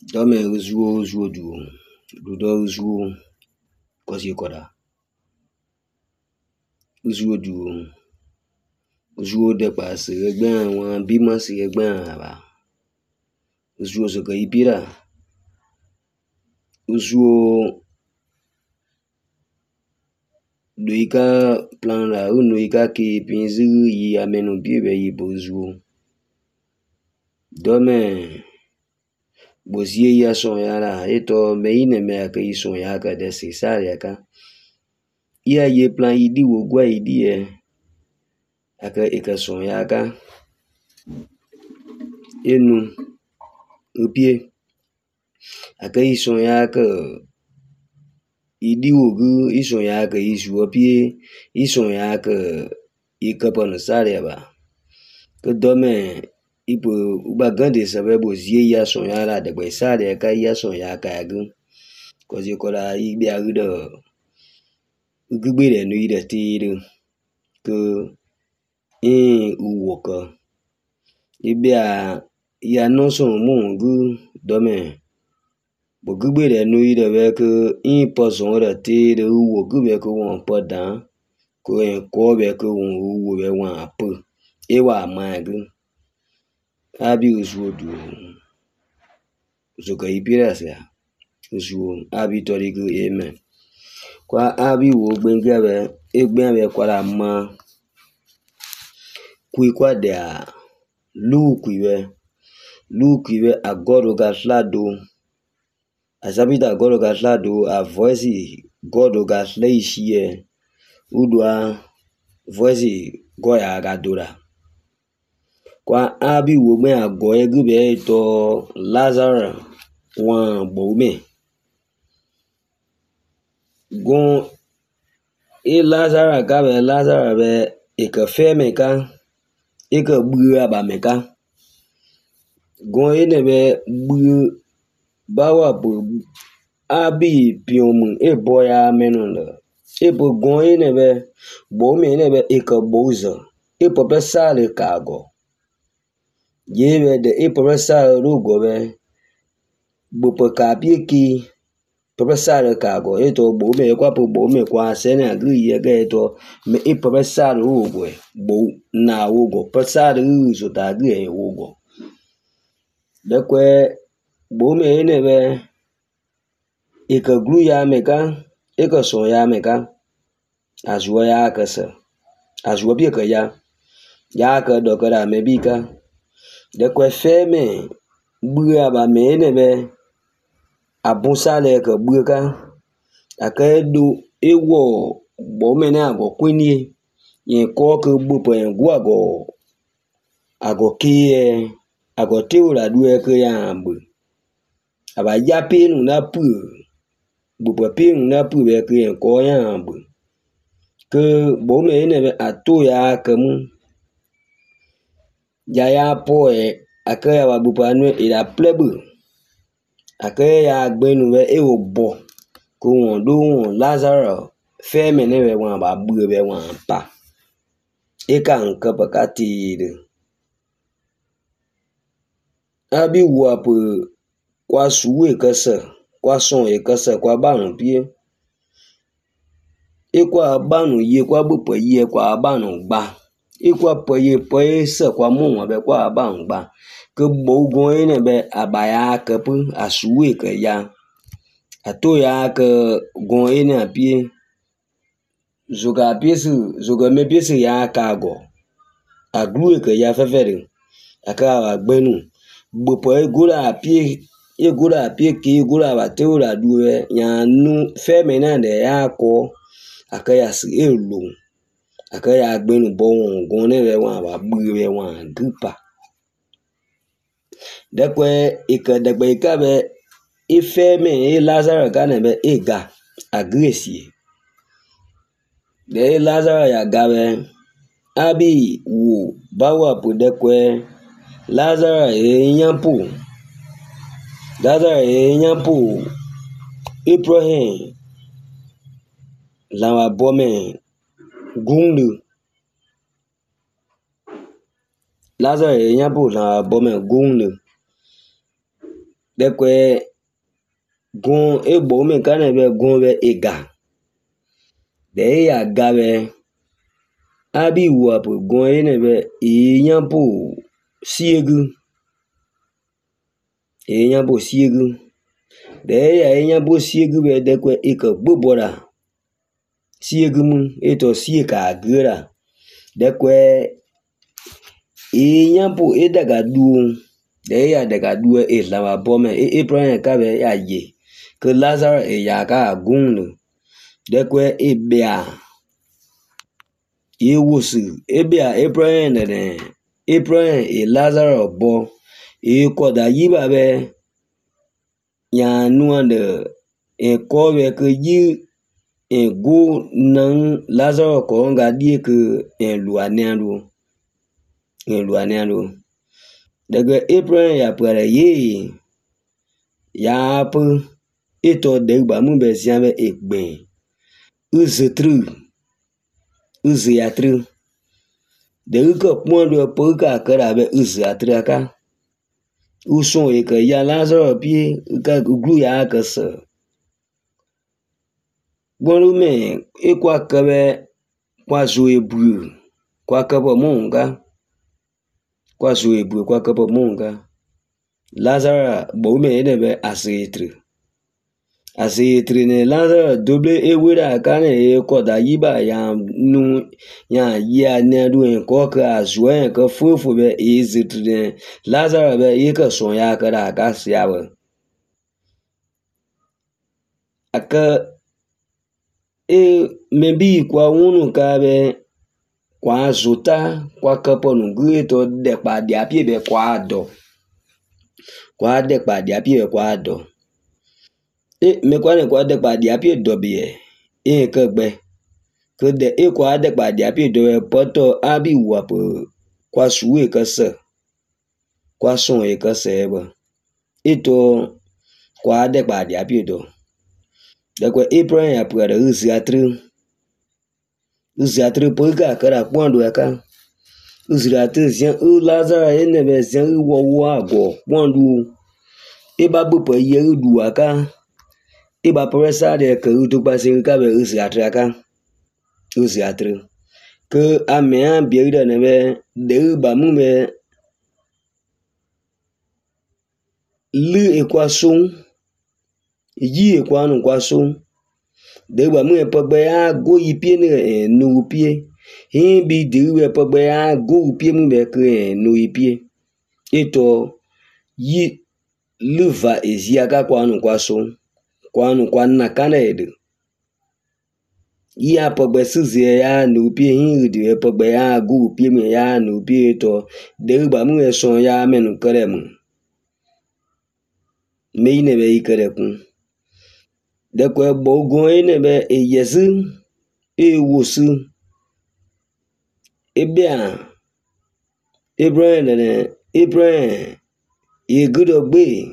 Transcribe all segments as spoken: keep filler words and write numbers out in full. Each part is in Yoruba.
Dome zuo zuo du. Dudo zuo kosi koda. Zuo du. Zuo de passe egben wan bima si egben ba. Zuo so ka ipira. Zuo doika plan la unoika ki pinzu yi amenu bibe yi bozuo. Dome bozie ya son yara eto meine me aka yi son ya ka de se sare ka. Iya ye plan idi wo gwa idi e aka eka son ya ka. Enu upie aka yi son ya ka idi wo gu ison ya ka isu opie ison ya ka ikapon sare ba. Ke dome ipo uba gande sabe bozie ya son yara de gbe sare ka ya son ya ka gu. Kozi kola ibe agudo ugubere no ide tiru ke in uwoka ibe a ya no son mungu dome bogubere no ide be ke in poson ora tiru uwo gube ko won podan ko en ko be ko won uwo be wan apu e wa magu abi uzuo du zoka ipira sia uzuo abi torigu amen. Kwa abi wo gbenga be egben be kwara ma kui kwa dia lu kuiwe lu kuiwe agoro ga slado azabita agoro ga slado a voice godo ga sleishie udwa voice goya ga dora. Kwa abi wo gben ago egube to Lazarus wan boume gon e Lazarus ka be Lazarus be e ka feme ka e ka bua ba me ka gon e ne be bu bawa bu abi piomu e boya menunda e bo gon e ne be bo me ne be e ka bozo e po be sale kago ye be de e po be sale rugo be bu po ka bi ki professor kago eto bo me kwa po bo me kwa sene agri ye ga eto me e professor ugo bo na ugo professor uzo ta agri e ugo de kwe bo me ne be e ka gru ya me ka e ka so ya me ka azwo ya ka sa azwo bi ka ya ya ka do ka da me bi ka de kwe fe me bu ya ba me ne be abusale ka buka akedo ewo bo mena go kwini yin ko ke bu po en gwa go ago ki ago ti ora duwe ke ya bu aba ya pinu na pu bu po pinu na pu be ke en ko ya bu ke bo me ne be ato ya ke mu ya ya po e akaya wa bu pa nu ira plebu ake ya gbenu we e obo ko won do won Lazarus fe me ne we wan ba bu be wan pa e ka nkan pa ka ti de abi wo apu kwa suwe ka se kwa son e ka se kwa ba nu pie e kwa ba nu ye kwa bu po ye kwa ba nu gba e kwa po ye po e se kwa mu won be kwa ba nu gba ke bo gon e ne be abaya ke pu asuwe ke ya ato ya ke gon e ne pie zoga pie su zoga me pie su ya ka go aglu ke ya fefere aka agbenu gbo po e gura pie e gura pie ki gura ba te ora duwe ya nu fe me na de ya ko aka ya si elu aka ya agbenu bo won gon ne we wan ba bu we wan gupa de kwe ike de gbe ka be ife me e Lazarus ka ne be e ga agresi de Lazarus ya ga be abi wo bawa pu de kwe Lazarus e nyampu Lazarus e nyampu Ibrahim la wa bome gundu Lazarus e nyampu la wa bome gundu de kwe gon e bo me kana be gon be ega de ya gabe abi wa po gon ene be eyan po siegu eyan po siegu de ya eyan po siegu be de kwe e ka gbobora siegu mu eto sieka agera de kwe eyan po e daga du de ya daga du e la ba bome e Abraham ka be ya ye que Lazare e ya ka gun de kwe e bia e wusu e bia Abraham ne Abraham e Lazare bo e ko da yi ba be ya nu de e ko be ke yi e go nan Lazare ko nga die ke en lua nando en lua nando de que Abraham ya para ye ya pu eto de ba mu be sian be egbe uzutru uziatru de ko pondo po ka kara be uziatru ka uson e ke ya Lazare pi ka glu ya ka se bonu me e kwa ka be kwa zo e bu kwa ka bo monga kwa zo e bu kwa ka bo monga Lazare bo me ne be asitru asitru ne Lazare double e wura ka ne e ko da yiba ya nu ya ya ne du en ko ka zo en ka fufu be e zitru ne Lazare be e ka so ya ka da ka sia be aka e mebi kwa unu ka be kwa zota kwa ka po nu gu to de pa dia pie be kwa do kwa de pa dia pie kwa do e me kwa ne kwa de pa dia pie do be e ka gbe que de e kwa de pa dia pie do poto abi wa po kwa suwe ka se kwa son e ka se ba ito kwa de pa dia pie do de kwa Abraham ya po de uziatru uziatru po ka kara pondo ka uziatru sian u Lazare ene be sian u wo wo ago pondo e ba bu po ye du aka e ba presa de ke u to pa se ka be uziatru aka uziatru que amea bi de ne be de ba mu be lu equation yi equation equation de ba mu e pogbe ya go yi pie ne no pie hin bi de we pogbe ya go pie mu be ke no yi pie eto yi lu va ezia ka kwa no equation kwa no kwa na kana edu yi a pogbe suzie ya no pie hin de pogbe ya go pie mu ya no pie to de ba mu e so ya menu kare mu me ne be ikere kun de ko bogun ene be e yesu e wosu e bia Abraham ne Abraham e gudo gbe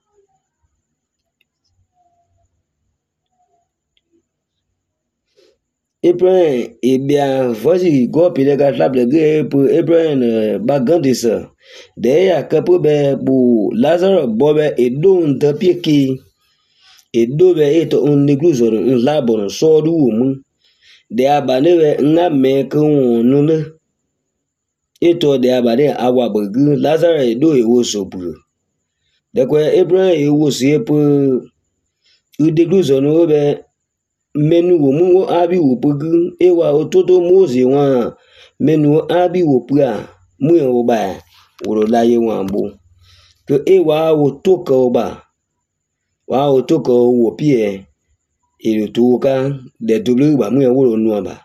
Abraham e bia vosi go pile ka table ge pour Abraham ba gandisa de ya kapo be bu Lazare bobe e don de pieki e dobe eto un negluzo un labor so du mu de abane be nga me ko nu ne eto de abane awa bugu Lazare do e wo so buru de ko Abraham e wo se po u negluzo no be menu wo mu abi wo bugu e wa ototo Mose wa menu abi wo pua mu e wo ba wo laye wa bo ke e wa wo to ko ba wa o to ko wo pie e to ka de double ba mu e wo nu ba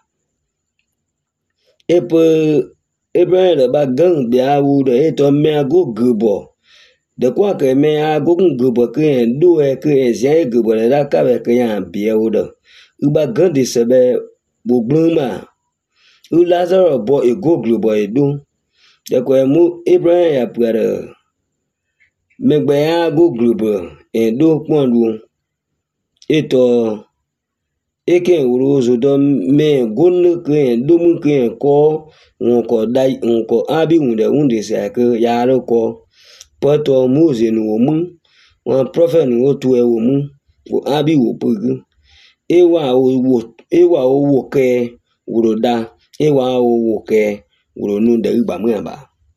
e pe Abraham le ba gang bia wu de e to me ago gubo de kwa ke me ago gubo ke do e ke je gubo le da ka be ke ya bia wu de u ba gang de se be bo gluma u Lazare bo e go gubo e do de ko mu Abraham ya pere me gbe ya go gubo e do pondu eto eke wuru zo do me gon ke do mu ke ko won ko dai won ko abi wunde wunde se ke ya ro ko poto Mose nu mu wọn prophet ni wo tu e wo mu wo abi wo pugu ewa wo ewa wo ke wuro da ewa wo ke wuro nu de gba mu aba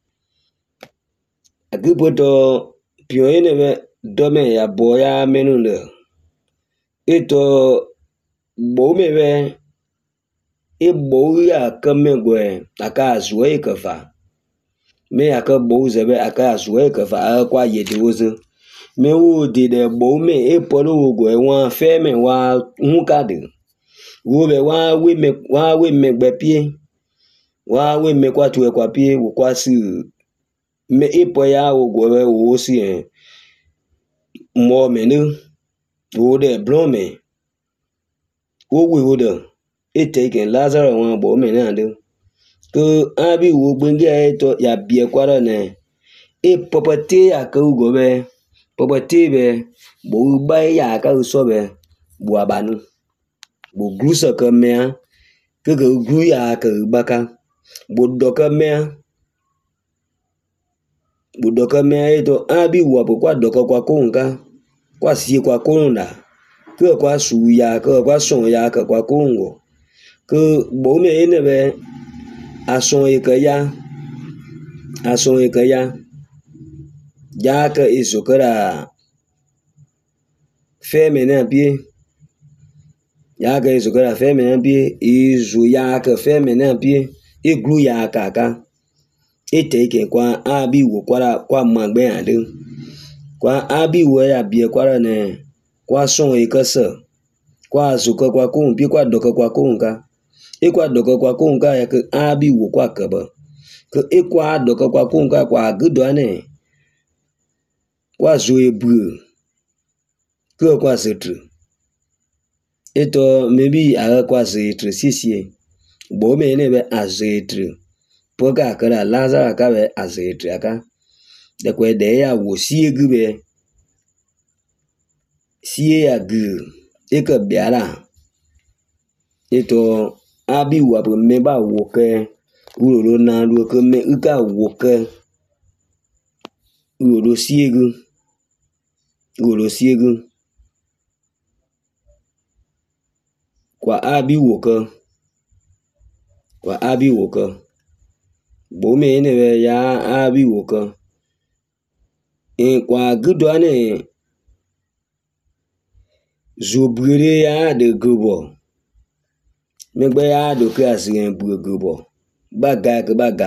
agipoto pio ene be do me ya boya menu de eto bo me be e bo ya kamegwe aka zuwe kafa me aka bo zebe aka zuwe kafa akwa yede wozo me wo de de bo me e polo go e won fe me wa nkade wo be wa we me wa we me gbe pie wa we me kwa tu e kwa pie wo kwa si me e po ya wo go we wo si en mo me nu wo de blon me wo we wo de e take Lazarus won bo me na de ko abi wo gbenge to ya bie kwara ne e popate ya ka go be popate be bo ba ya ka so be bo abanu bo grusa ka me ke ke gru ya ka baka bo do ka me bo do ka me to abi wo bo kwa do ka kwa kunga kwa si kwa kunna ke kwa su ya ke kwa son ya ka kwa kungo ke bo me ne be ason e ka ya ason e ka ya ya ka izokara feme na bie ya ka izokara feme na bie izu ya ka feme na bie iglu ya ka ka ete ke kwa abi wo kwara kwa magbe ade kwa abi wo ya bie kwara ne kwa son e ka se kwa zuka kwa kun bi kwa doka kwa kunga e kwa doka kwa kunga ya ka abi wo kwa kaba ke e kwa doka kwa kunga kwa gudo ane kwa zo ebu ke kwa setru eto maybe aga kwa setru sisie bo me ne be azetru poka kara Lazarus ka be azetru aka de kwe de ya wo sie gu be sie ya gu e ka biara eto abi wa bo me ba wo ke uro na ru ke me ka wo ke uro sie gu uro sie gu kwa abi woke kwa abi woke bo me ne be ya abi woke e kwa gudo ane zobure ya de gobo me gbe ya do ke asien bu gobo baga ke baga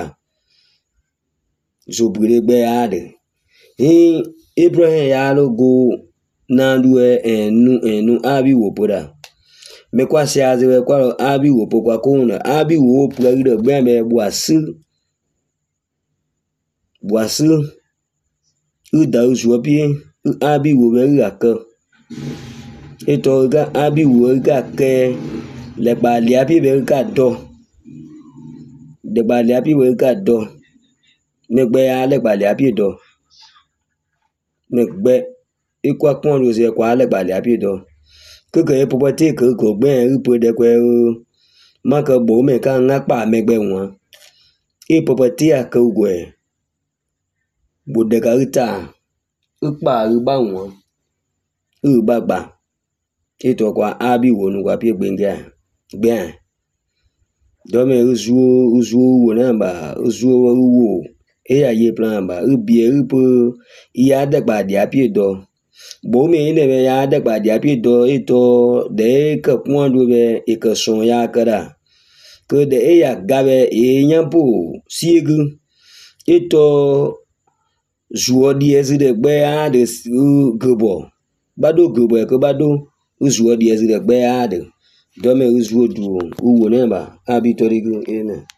zobure gbe ya de e Abraham ya lo go na duwe enu enu abi wopora me kwa si azewe kwa abi wopo kwa kuna abi wo plagide gbembe boasu boasu u da usu opie abi wo be aka eto ga abi wo ga ke le ba li abi be ga do de ba li abi we ga do me gbe ya le ba li abi do me gbe ikwa pon lo se kwa le ba li abi do keke popate ke ko gbe ipo de kwe o maka bo me ka ngapa megbe won e popate aka ugwe bo de ka uta upa uba won u bagba eto kwa abi wonu kwa pie gbenge gbe do me uzu uzu wo na ba uzu wo e ya ye plan ba ubie upo iya de gba di apie do bo me ne be ya de gba di apie do eto de ke kwon do be e ke son ya kara ke de e ya gabe e nyampo siegu eto zuo di ezi de gbe ya de gobo bado gobo e ke bado zuo di ezi de gbe ya de do me uzu du uwo ne ba abi torigu ene